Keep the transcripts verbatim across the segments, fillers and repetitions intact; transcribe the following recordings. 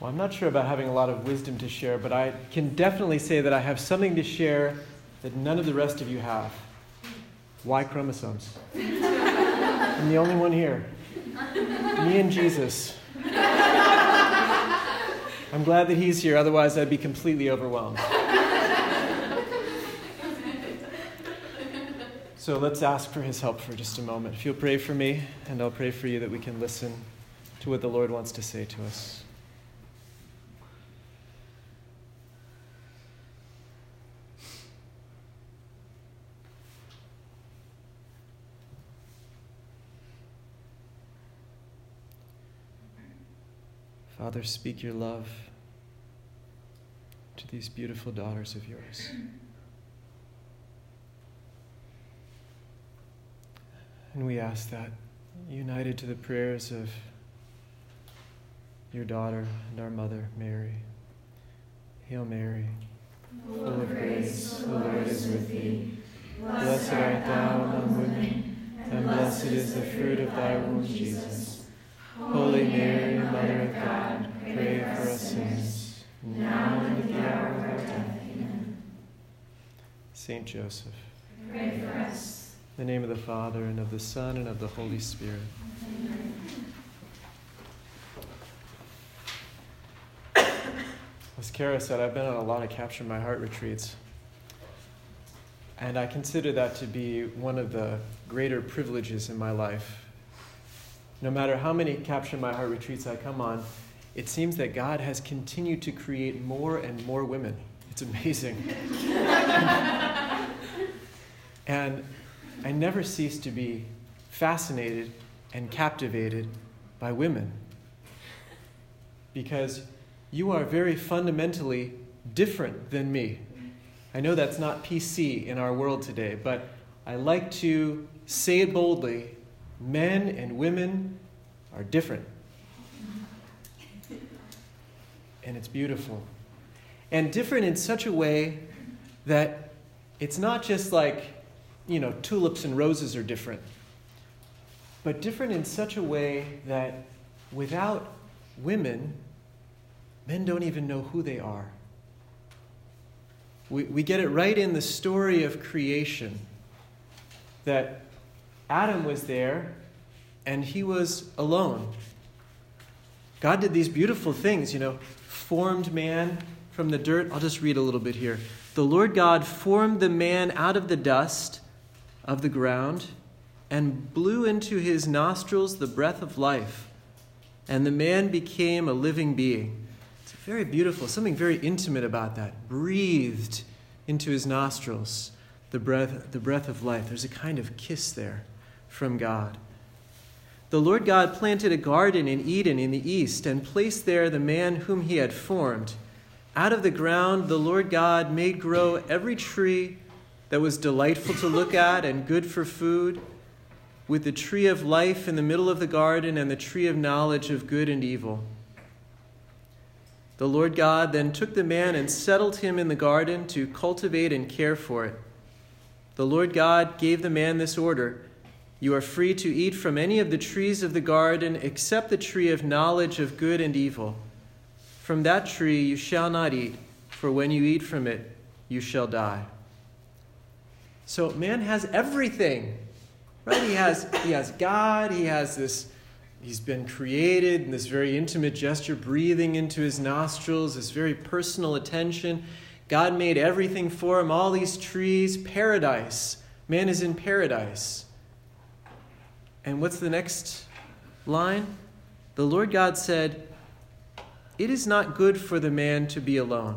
Well, I'm not sure about having a lot of wisdom to share, but I can definitely say that I have something to share that none of the rest of you have. Y chromosomes. I'm the only one here. Me and Jesus. I'm glad that he's here, otherwise I'd be completely overwhelmed. So let's ask for his help for just a moment. If you'll pray for me, and I'll pray for you that we can listen to what the Lord wants to say to us. Father, speak your love to these beautiful daughters of yours. And we ask that, united to the prayers of your daughter and our mother, Mary. Hail Mary, full of grace, the Lord is with thee. Blessed art thou among women, and blessed is the fruit of thy womb, Jesus. Holy Mary, Mother of God, pray for us sinners, now and at the hour of our death. Amen. Saint Joseph, pray for us. In the name of the Father, and of the Son, and of the Holy Spirit. Amen. As Kara said, I've been on a lot of Capture My Heart retreats. And I consider that to be one of the greater privileges in my life. No matter how many Capture My Heart retreats I come on, it seems that God has continued to create more and more women. It's amazing. And I never cease to be fascinated and captivated by women. Because you are very fundamentally different than me. I know that's not P C in our world today, but I like to say it boldly. Men and women are different. And it's beautiful. And different in such a way that it's not just like, you know, tulips and roses are different, but different in such a way that without women, men don't even know who they are. We, we get it right in the story of creation that Adam was there and he was alone. God did these beautiful things, you know, formed man from the dirt. I'll just read a little bit here. The Lord God formed the man out of the dust of the ground and blew into his nostrils the breath of life, and the man became a living being. It's very beautiful, something very intimate about that. Breathed into his nostrils the breath, the breath of life. There's a kind of kiss there from God. The Lord God planted a garden in Eden in the east and placed there the man whom he had formed. Out of the ground the Lord God made grow every tree that was delightful to look at and good for food, with the tree of life in the middle of the garden and the tree of knowledge of good and evil. The Lord God then took the man and settled him in the garden to cultivate and care for it. The Lord God gave the man this order: you are free to eat from any of the trees of the garden except the tree of knowledge of good and evil. From that tree you shall not eat, for when you eat from it, you shall die. So man has everything, right? He has, he has God, he has this, he's been created in this very intimate gesture, breathing into his nostrils, this very personal attention. God made everything for him, all these trees, paradise. Man is in paradise. And what's the next line? The Lord God said, it is not good for the man to be alone.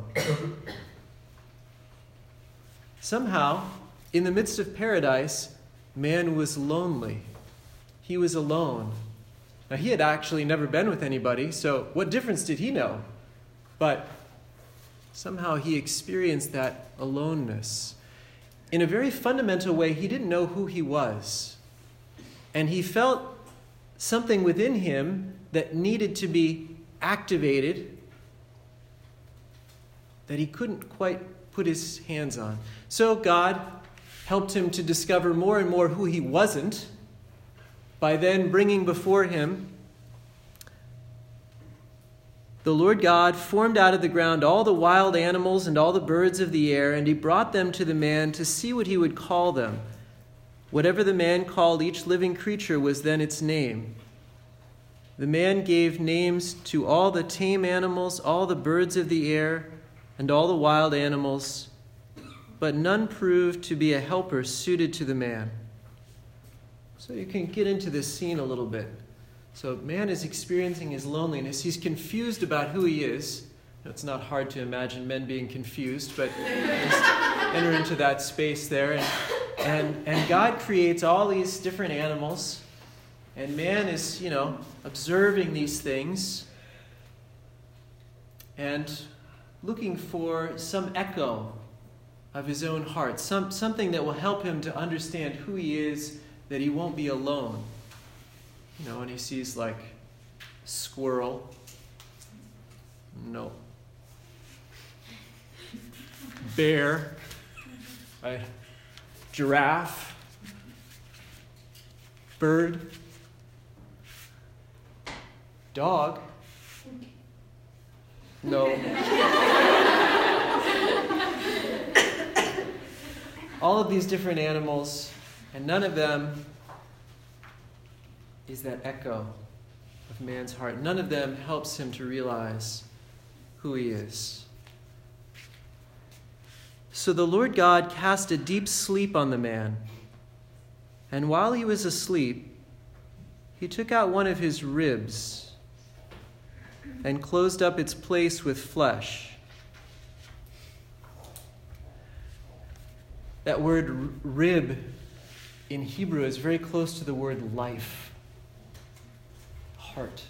Somehow, in the midst of paradise, man was lonely. He was alone. Now, he had actually never been with anybody, so what difference did he know? But somehow he experienced that aloneness. In a very fundamental way, he didn't know who he was. And he felt something within him that needed to be activated that he couldn't quite put his hands on. So God helped him to discover more and more who he wasn't by then bringing before him the Lord God formed out of the ground all the wild animals and all the birds of the air, and he brought them to the man to see what he would call them. Whatever the man called each living creature was then its name. The man gave names to all the tame animals, all the birds of the air, and all the wild animals, but none proved to be a helper suited to the man. So you can get into this scene a little bit. So man is experiencing his loneliness. He's confused about who he is. It's not hard to imagine men being confused, but just enter into that space there. And, and, and God creates all these different animals, and man is, you know, observing these things and looking for some echo of his own heart, some, something that will help him to understand who he is, that he won't be alone. You know, and he sees like squirrel. No. Bear. Right? Giraffe. Bird. Dog. No. All of these different animals, and none of them is that echo of man's heart. None of them helps him to realize who he is. So the Lord God cast a deep sleep on the man, and while he was asleep, he took out one of his ribs and closed up its place with flesh. That word rib in Hebrew is very close to the word life, heart.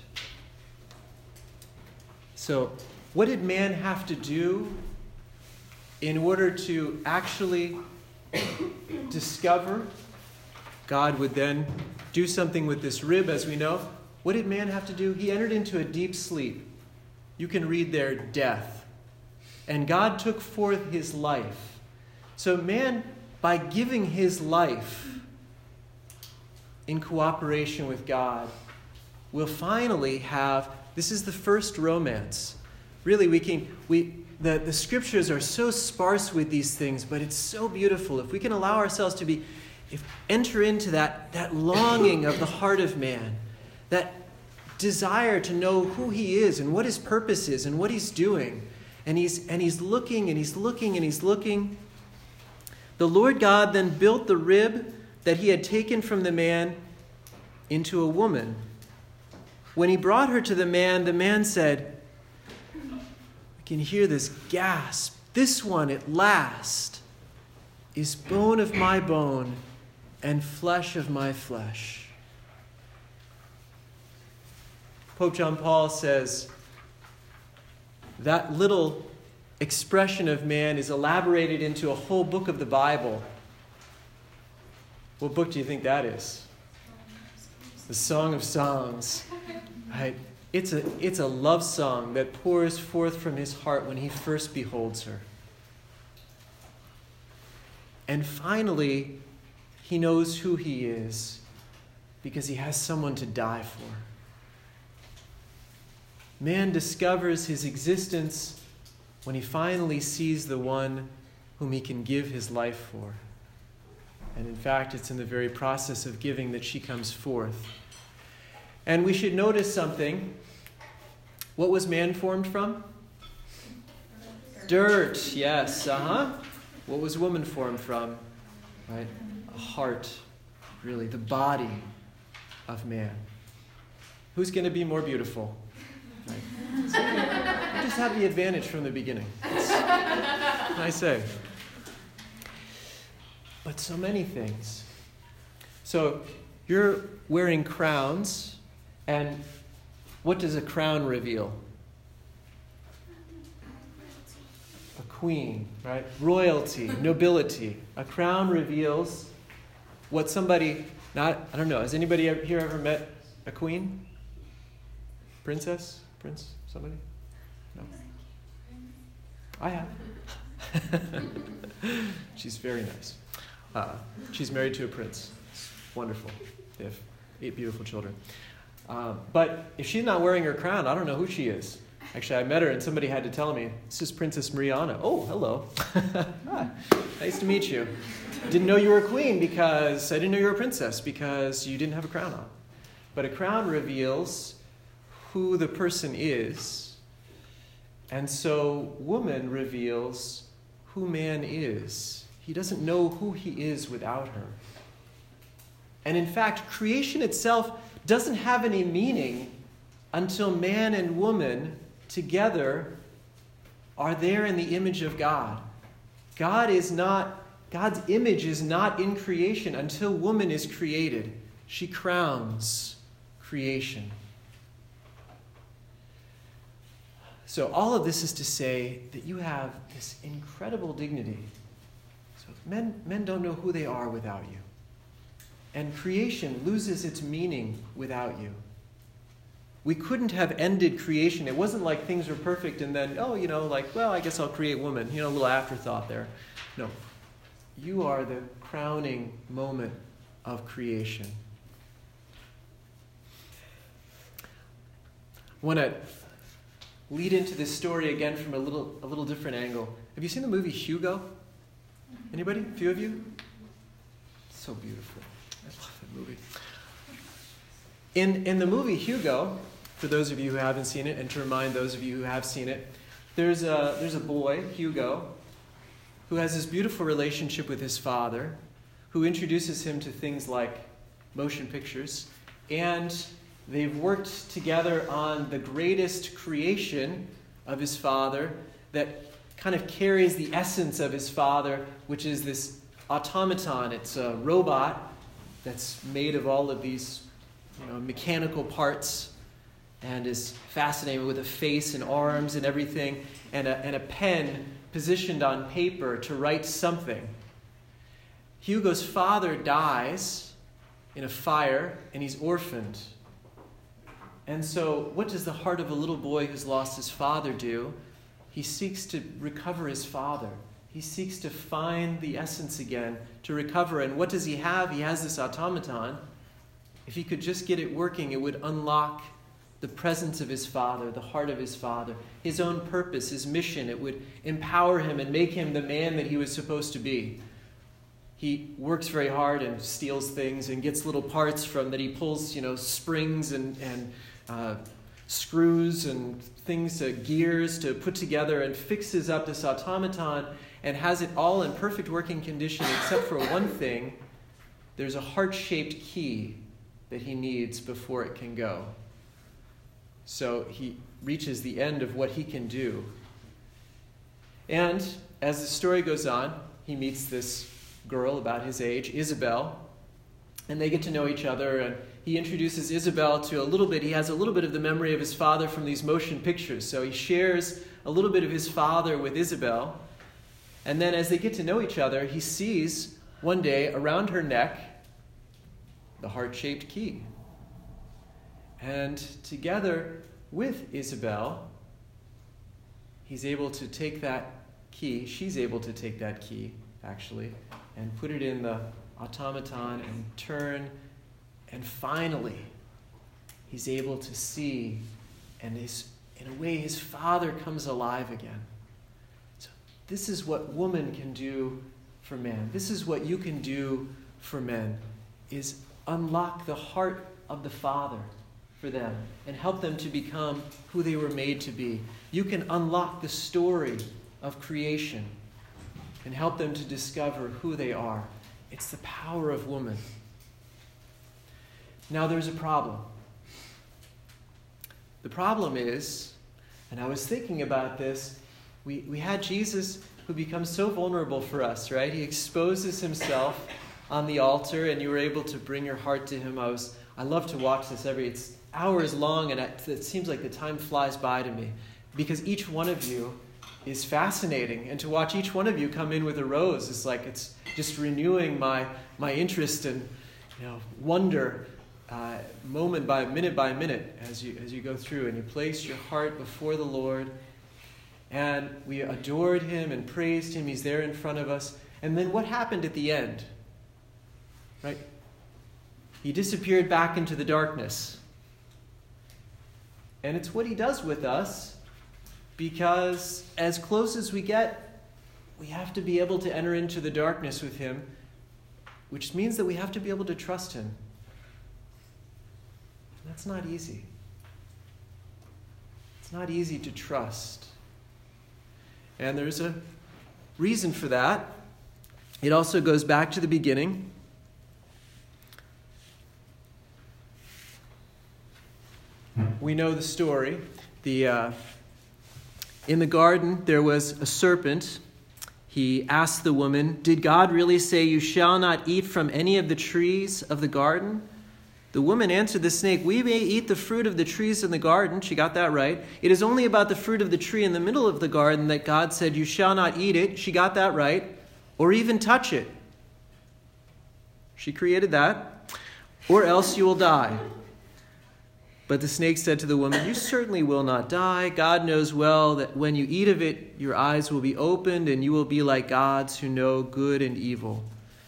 So, what did man have to do in order to actually discover? God would then do something with this rib, as we know. What did man have to do? He entered into a deep sleep. You can read there, death. And God took forth his life. So man, by giving his life in cooperation with God, will finally have, this is the first romance. Really, we can, we, the, the scriptures are so sparse with these things, but it's so beautiful. If we can allow ourselves to be, if enter into that, that longing of the heart of man, that desire to know who he is and what his purpose is and what he's doing. And he's, and he's looking and he's looking and he's looking. The Lord God then built the rib that he had taken from the man into a woman. When he brought her to the man, the man said, I can hear this gasp. This one at last is bone of my bone and flesh of my flesh. Pope John Paul says that little expression of man is elaborated into a whole book of the Bible. What book do you think that is? The Song of Songs. Right? It's a, it's a love song that pours forth from his heart when he first beholds her. And finally, he knows who he is because he has someone to die for. Man discovers his existence when he finally sees the one whom he can give his life for. And in fact, it's in the very process of giving that she comes forth. And we should notice something. What was man formed from? Dirt, yes, uh-huh. What was woman formed from? Right? A heart, really, the body of man. Who's going to be more beautiful? Right? So you just have the advantage from the beginning. It's, what can I say? But so many things. So you're wearing crowns, and what does a crown reveal? A queen, right? Royalty, nobility. A crown reveals what somebody, not, I don't know, has anybody here ever met a queen? Princess? Prince? Somebody? No? I have. She's very nice. Uh, she's married to a prince. It's wonderful. They have eight beautiful children. Uh, but if she's not wearing her crown, I don't know who she is. Actually, I met her and somebody had to tell me, this is Princess Mariana. Oh, hello. Hi. Nice to meet you. Didn't know you were a queen because, I didn't know you were a princess because you didn't have a crown on. But a crown reveals who the person is. And so woman reveals who man is. He doesn't know who he is without her. And in fact, creation itself doesn't have any meaning until man and woman together are there in the image of God. God is not, God's image is not in creation until woman is created. She crowns creation. So all of this is to say that you have this incredible dignity. So men, men don't know who they are without you. And creation loses its meaning without you. We couldn't have ended creation. It wasn't like things were perfect and then, oh, you know, like, well, I guess I'll create woman. You know, a little afterthought there. No. You are the crowning moment of creation. I want to lead into this story again from a little a little different angle. Have you seen the movie Hugo? Anybody? A few of you? So beautiful. I love that movie. In in the movie Hugo, for those of you who haven't seen it, and to remind those of you who have seen it, there's a there's a boy, Hugo, who has this beautiful relationship with his father, who introduces him to things like motion pictures, and they've worked together on the greatest creation of his father that kind of carries the essence of his father, which is this automaton. It's a robot that's made of all of these, you know, mechanical parts and is fascinating with a face and arms and everything, and a, and a pen positioned on paper to write something. Hugo's father dies in a fire, and he's orphaned. And so what does the heart of a little boy who's lost his father do? He seeks to recover his father. He seeks to find the essence again, to recover. And what does he have? He has this automaton. If he could just get it working, it would unlock the presence of his father, the heart of his father, his own purpose, his mission. It would empower him and make him the man that he was supposed to be. He works very hard and steals things and gets little parts from that he pulls, you know, springs and, and uh, screws and things, uh, gears to put together, and fixes up this automaton and has it all in perfect working condition except for one thing. There's a heart-shaped key that he needs before it can go. So he reaches the end of what he can do. And as the story goes on, he meets this girl about his age, Isabel, and they get to know each other, and he introduces Isabel to a little bit. He has a little bit of the memory of his father from these motion pictures, so he shares a little bit of his father with Isabel. And then as they get to know each other, he sees one day around her neck the heart-shaped key. And together with Isabel, he's able to take that key, she's able to take that key, actually, and put it in the automaton and turn, and finally, he's able to see, and his, in a way, his father comes alive again. So this is what woman can do for man. This is what you can do for men, is unlock the heart of the Father for them and help them to become who they were made to be. You can unlock the story of creation and help them to discover who they are. It's the power of woman. Now there's a problem. The problem is, and I was thinking about this, we, we had Jesus who becomes so vulnerable for us, right? He exposes himself on the altar, and you were able to bring your heart to him. I was I love to watch this every, it's hours long, and it, it seems like the time flies by to me, because each one of you is fascinating, and to watch each one of you come in with a rose is like, it's just renewing my my interest and, you know, wonder uh, moment by minute by minute as you as you go through, and you place your heart before the Lord, and we adored him and praised him. He's there in front of us. And then what happened at the end? Right? He disappeared back into the darkness. And it's what he does with us because as close as we get, we have to be able to enter into the darkness with him, which means that we have to be able to trust him. That's not easy. It's not easy to trust. And there's a reason for that. It also goes back to the beginning. We know the story. The uh, in the garden, there was a serpent. He asked the woman, "Did God really say you shall not eat from any of the trees of the garden?" The woman answered the snake, "We may eat the fruit of the trees in the garden." She got that right. "It is only about the fruit of the tree in the middle of the garden that God said you shall not eat it." She got that right. "Or even touch it." She created that. "Or else you will die." But the snake said to the woman, "You certainly will not die. God knows well that when you eat of it, your eyes will be opened and you will be like gods who know good and evil."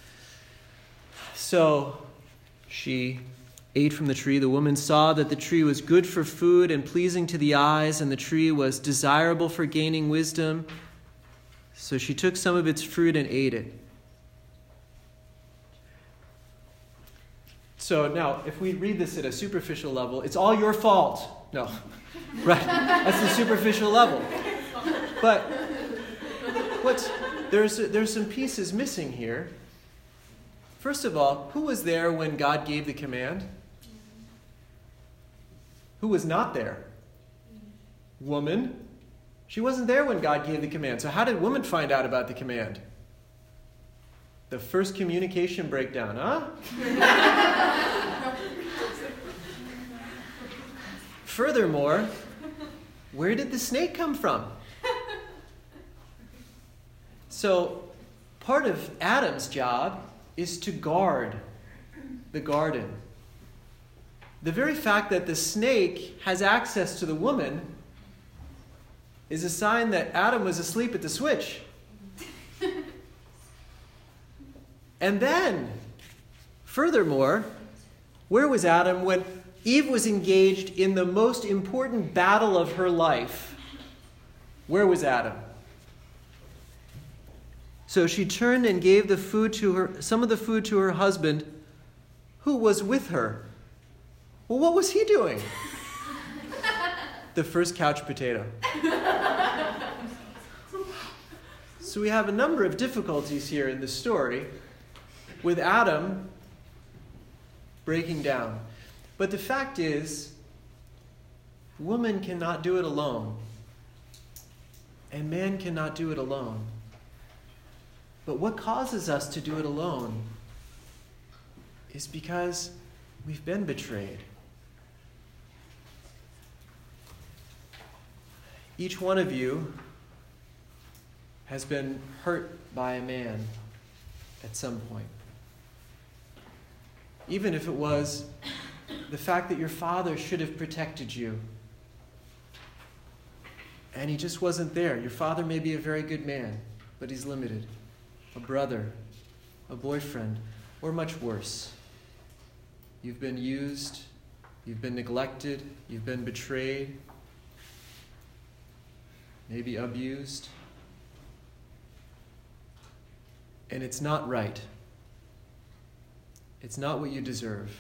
So she ate from the tree. The woman saw that the tree was good for food and pleasing to the eyes, and the tree was desirable for gaining wisdom. So she took some of its fruit and ate it. So now, if we read this at a superficial level, it's all your fault. No, right? That's the superficial level. But what's there's there's some pieces missing here. First of all, who was there when God gave the command? Who was not there? Woman. She wasn't there when God gave the command. So how did woman find out about the command? The first communication breakdown, huh? Furthermore, where did the snake come from? So, part of Adam's job is to guard the garden. The very fact that the snake has access to the woman is a sign that Adam was asleep at the switch. And then, furthermore, where was Adam when Eve was engaged in the most important battle of her life? Where was Adam? So she turned and gave the food to her, some of the food to her husband, who was with her. Well, what was he doing? The first couch potato. So we have a number of difficulties here in the story, with Adam breaking down. But the fact is, woman cannot do it alone, and man cannot do it alone. But what causes us to do it alone is because we've been betrayed. Each one of you has been hurt by a man at some point. Even if it was the fact that your father should have protected you, and he just wasn't there. Your father may be a very good man, but he's limited. A brother, a boyfriend, or much worse. You've been used, you've been neglected, you've been betrayed, maybe abused. And it's not right. It's not what you deserve.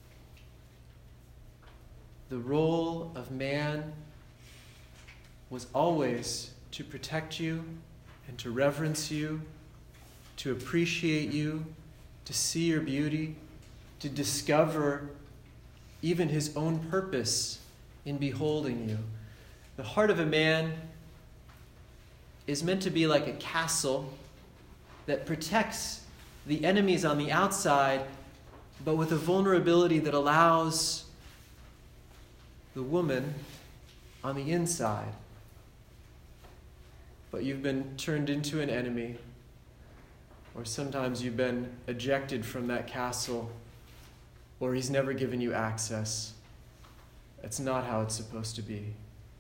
The role of man was always to protect you and to reverence you, to appreciate you, to see your beauty, to discover even his own purpose in beholding you. The heart of a man is meant to be like a castle that protects the enemies on the outside, but with a vulnerability that allows the woman on the inside. But you've been turned into an enemy, or sometimes you've been ejected from that castle, or he's never given you access. That's not how it's supposed to be.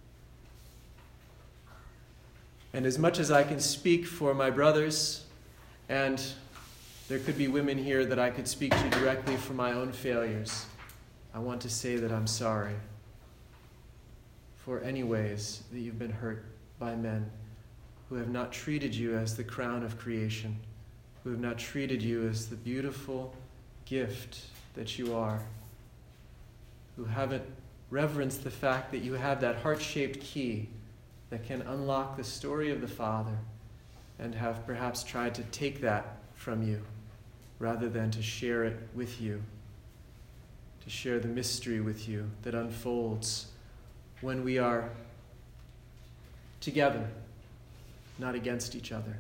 And as much as I can speak for my brothers, and there could be women here that I could speak to directly for my own failures, I want to say that I'm sorry for any ways that you've been hurt by men who have not treated you as the crown of creation, who have not treated you as the beautiful gift that you are, who haven't reverenced the fact that you have that heart-shaped key that can unlock the story of the Father, and have perhaps tried to take that from you rather than to share it with you, to share the mystery with you that unfolds when we are together, not against each other.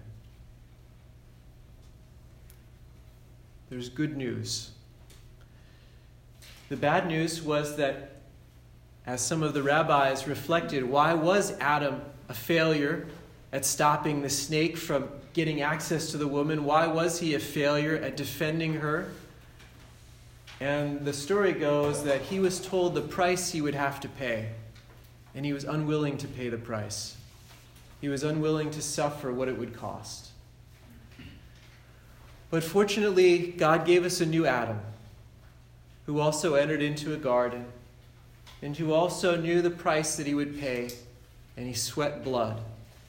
There's good news. The bad news was that, as some of the rabbis reflected, why was Adam a failure at stopping the snake from getting access to the woman? Why was he a failure at defending her? And the story goes that he was told the price he would have to pay, and he was unwilling to pay the price. He was unwilling to suffer what it would cost. But fortunately, God gave us a new Adam, who also entered into a garden, and who also knew the price that he would pay, and he sweat blood.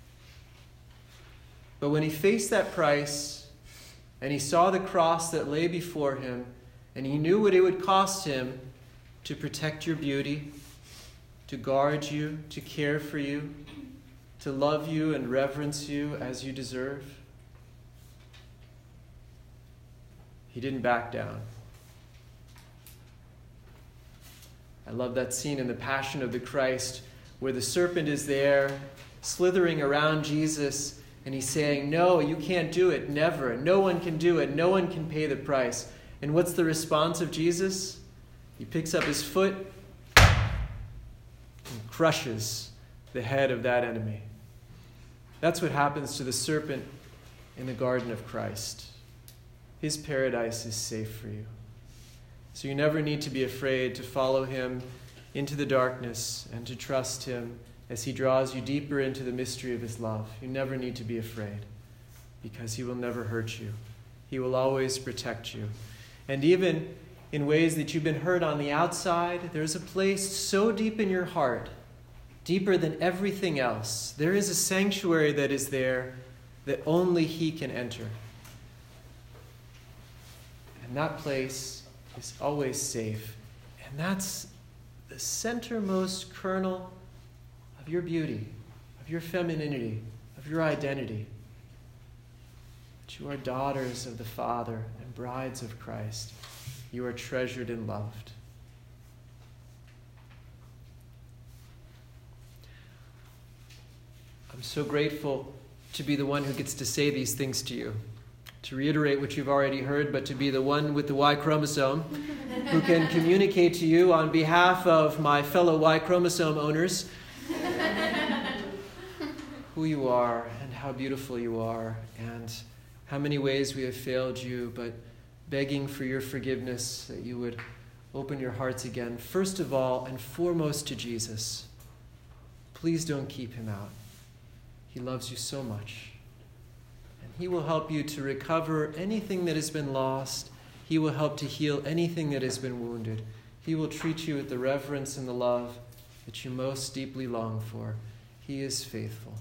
But when he faced that price, and he saw the cross that lay before him, and he knew what it would cost him to protect your beauty, to guard you, to care for you, to love you and reverence you as you deserve, he didn't back down. I love that scene in The Passion of the Christ where the serpent is there slithering around Jesus, and he's saying, "No, you can't do it, never. No one can do it. No one can pay the price." And what's the response of Jesus? He picks up his foot and crushes the head of that enemy. That's what happens to the serpent in the garden of Christ. His paradise is safe for you. So you never need to be afraid to follow him into the darkness and to trust him as he draws you deeper into the mystery of his love. You never need to be afraid, because he will never hurt you. He will always protect you. And even in ways that you've been hurt on the outside, there's a place so deep in your heart, deeper than everything else. There is a sanctuary that is there that only he can enter. And that place is always safe. And that's the centermost kernel of your beauty, of your femininity, of your identity. That you are daughters of the Father and brides of Christ. You are treasured and loved. I'm so grateful to be the one who gets to say these things to you, to reiterate what you've already heard, but to be the one with the Y chromosome who can communicate to you on behalf of my fellow Y chromosome owners who you are and how beautiful you are and how many ways we have failed you, but begging for your forgiveness, that you would open your hearts again, first of all and foremost to Jesus. Please don't keep him out. He loves you so much. And he will help you to recover anything that has been lost. He will help to heal anything that has been wounded. He will treat you with the reverence and the love that you most deeply long for. He is faithful.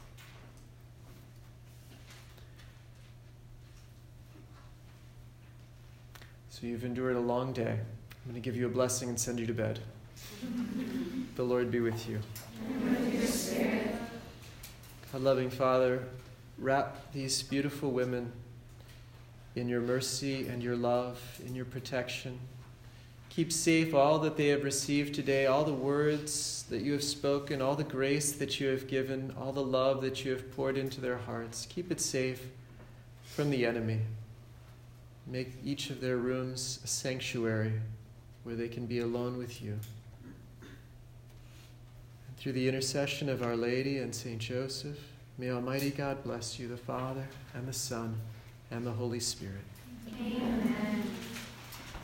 So you've endured a long day. I'm going to give you a blessing and send you to bed. The Lord be with you. And with your spirit. Our loving Father, wrap these beautiful women in your mercy and your love, in your protection. Keep safe all that they have received today, all the words that you have spoken, all the grace that you have given, all the love that you have poured into their hearts. Keep it safe from the enemy. Make each of their rooms a sanctuary where they can be alone with you. And through the intercession of Our Lady and Saint Joseph, may Almighty God bless you, the Father and the Son and the Holy Spirit. Amen.